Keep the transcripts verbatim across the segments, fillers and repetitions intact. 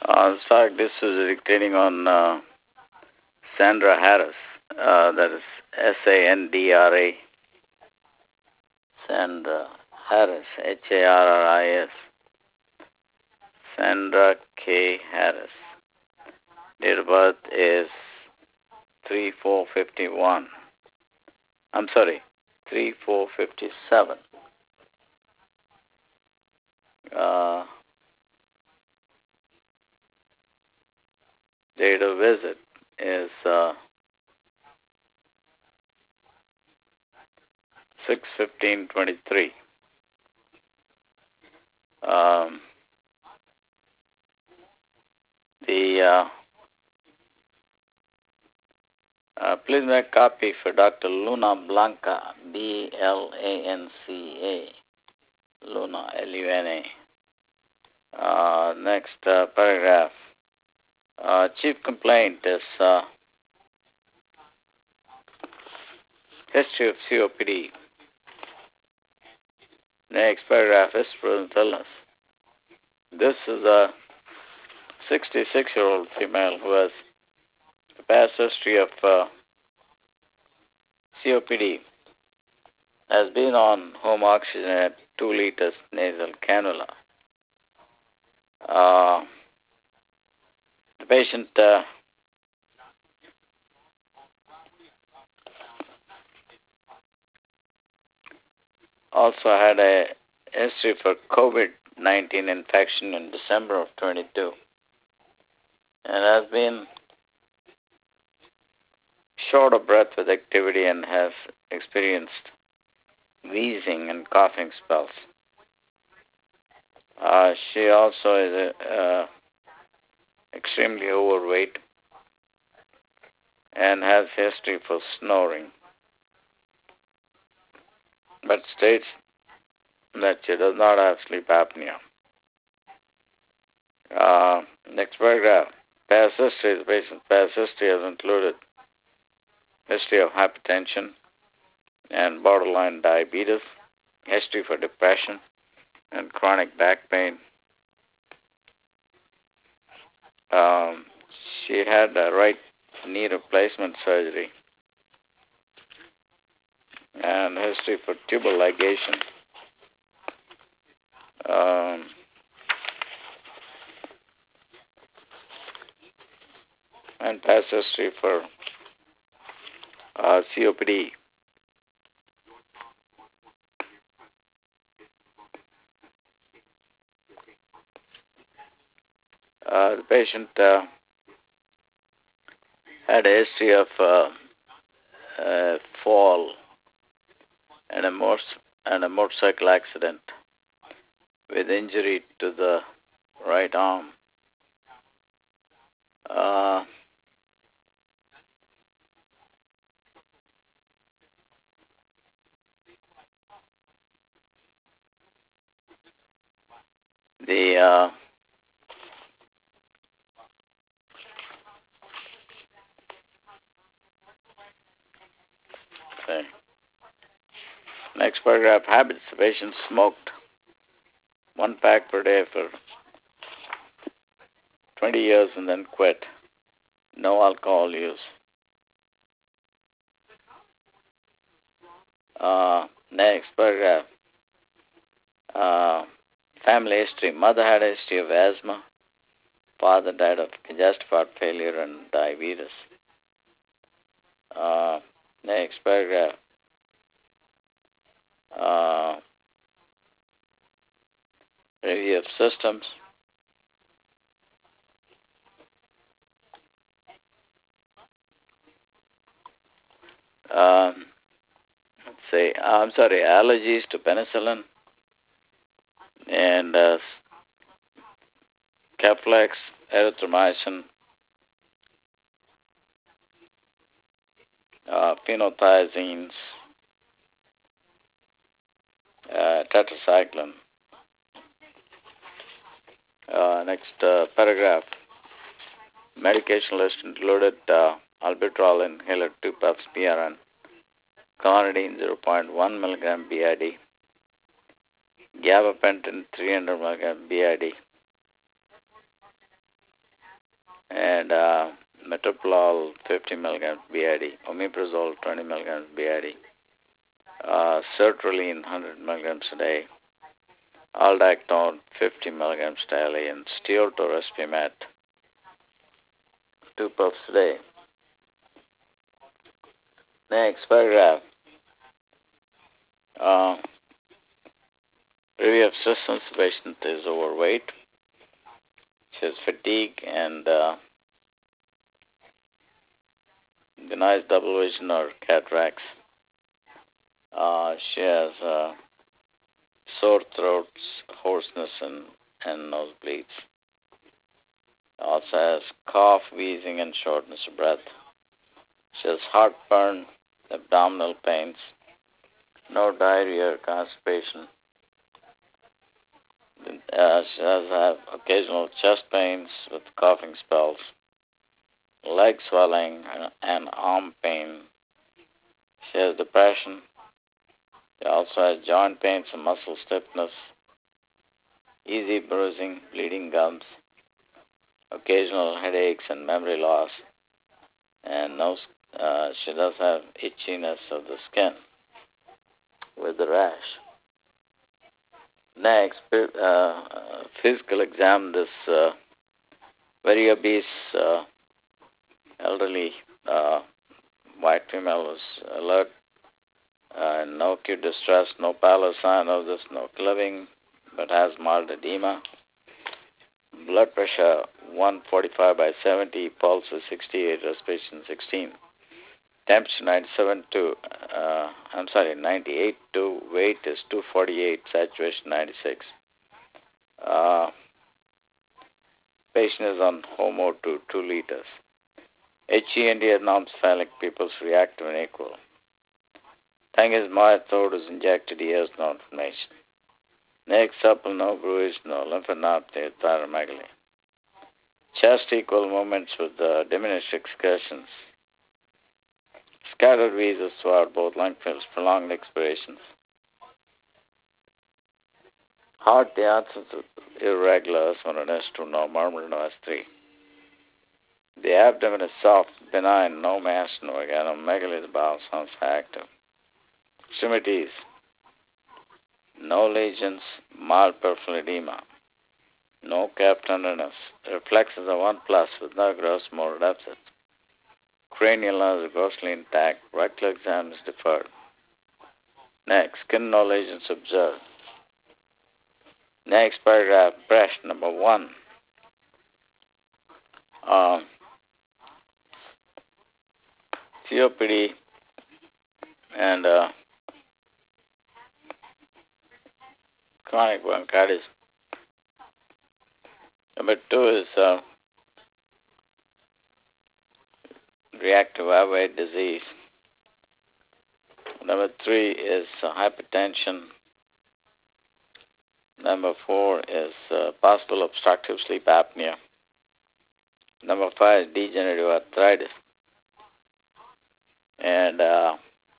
Uh, in fact, this is dictating on uh, Sandra Harris. Uh, that is S A N D R A. Sandra Harris. H A R R I S. Sandra K. Harris. Date of birth is three four fifty-one. I'm sorry, three four fifty-seven. Uh, date of visit is uh, six fifteen twenty-three. Um, the uh, uh, please make copy for Doctor Luna Blanca, B L A N C A, Luna, L U N A. Uh, next uh, paragraph. Uh, chief complaint is uh, history of C O P D. Next paragraph is present illness. This is a sixty-six-year-old female who has a past history of uh, C O P D, has been on home oxygen at two liters nasal cannula. Uh, the patient uh, also had a history for COVID nineteen infection in December of twenty-two and has been short of breath with activity and has experienced wheezing and coughing spells. Uh, she also is uh, extremely overweight and has history for snoring, but states that she does not have sleep apnea. Uh, next paragraph. Past history. The patient's past history has included history of hypertension and borderline diabetes, history for depression and chronic back pain. Um, she had a right knee replacement surgery and history for tubal ligation. Um, and past history for uh, C O P D. Uh, the patient uh, had a history of uh, uh, fall and a, mor- and a motorcycle accident with injury to the right arm. Uh, the uh, okay. Next paragraph, habits. The patient smoked one pack per day for twenty years and then quit. No alcohol use. Uh, next paragraph, uh, family history. Mother had a history of asthma. Father died of congestive heart failure and diabetes. Uh, next paragraph. Uh, review of systems. Um, let's say, I'm sorry, allergies to penicillin and uh, Keflex, erythromycin, uh, phenothiazines, uh, tetracycline. Uh, next uh, paragraph. Medication list included uh, albuterol inhaler two puffs P R N, clonidine zero point one milligram B I D, gabapentin three hundred milligram B I D, and uh, metoprolol fifty milligrams B I D, omeprazole twenty milligrams B I D, uh, sertraline one hundred milligrams a day, aldactone fifty milligrams daily, and steatorexpimat two puffs a day. Next paragraph. Uh, review of symptoms. The patient is overweight. She has fatigue and uh, denies double vision or cataracts. Uh, she has uh, sore throats, hoarseness, and, and nosebleeds. Also has cough, wheezing, and shortness of breath. She has heartburn, abdominal pains, no diarrhea or constipation. Uh, she has have occasional chest pains with coughing spells, leg swelling, and arm pain. She has depression. She also has joint pains and muscle stiffness, easy bruising, bleeding gums, occasional headaches and memory loss, and no, uh, she does have itchiness of the skin with the rash. Next, uh, physical exam. This uh, very obese uh, elderly uh, white female was alert, uh, no acute distress, no pallor sign of this, no clubbing, but has mild edema. Blood pressure one forty-five by seventy, pulse is sixty-eight, respiration sixteen. Temperature ninety-seven to, uh, I'm sorry, ninety-eight to, weight is two forty-eight, saturation ninety-six. Uh, patient is on Homo to two liters. H E N D anormophallic pupils react when equal. Thangus myothode is injected, ears no inflammation. Neck supple, no bruise, no lymphadenopathy, thyromegaly. Chest equal movements with uh, diminished excursions. Scattered wheezes throughout both lung fields, prolonged expirations. Heart, the answers are irregular, S one and S two, no murmur, no S three. The abdomen is soft, benign, no mass, no organomegaly, the bowel sounds active. Extremities, no lesions, mild peripheral edema, no calf tenderness. Reflexes are one plus with no gross motor deficit. Cranial nerves are grossly intact. Rectal exam is deferred. Next, skin no lesions observed. Next paragraph, breast number one. Um, C O P D and uh, chronic bronchitis. Number two is uh, reactive airway disease. Number three is uh, hypertension. Number four is uh, possible obstructive sleep apnea. Number five is degenerative arthritis. And uh,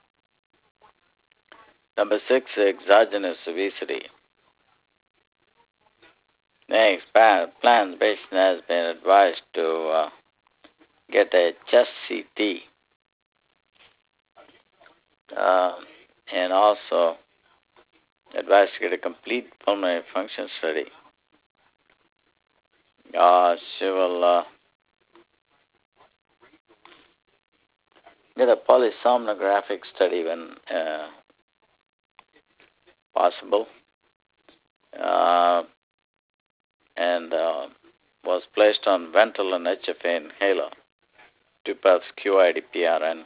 number six is exogenous obesity. Next, plans patient has been advised to uh, get a chest C T uh, and also advised to get a complete pulmonary function study. Uh, she will uh, get a polysomnographic study when uh, possible, uh, and uh, was placed on Ventolin H F A inhaler, two puffs Q I D P R N.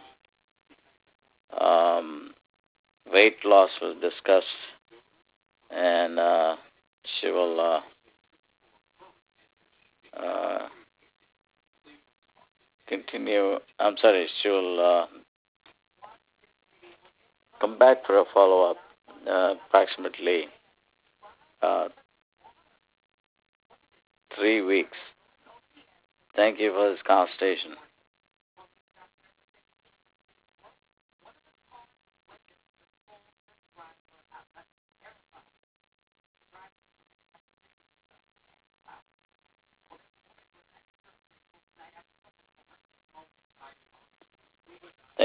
Um, weight loss was discussed, and uh, she will uh, uh, continue. I'm sorry, she will uh, come back for a follow-up uh, approximately uh, three weeks. Thank you for this consultation.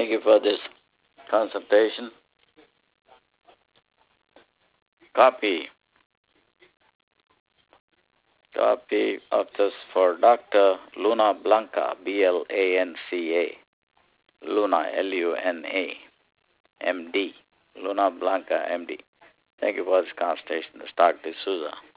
Thank you for this consultation. Copy. Copy of this for Doctor Luna Blanca, B L A N C A. Luna, L U N A, M D. Luna Blanca, M D. Thank you for this consultation. This is Doctor D'Souza.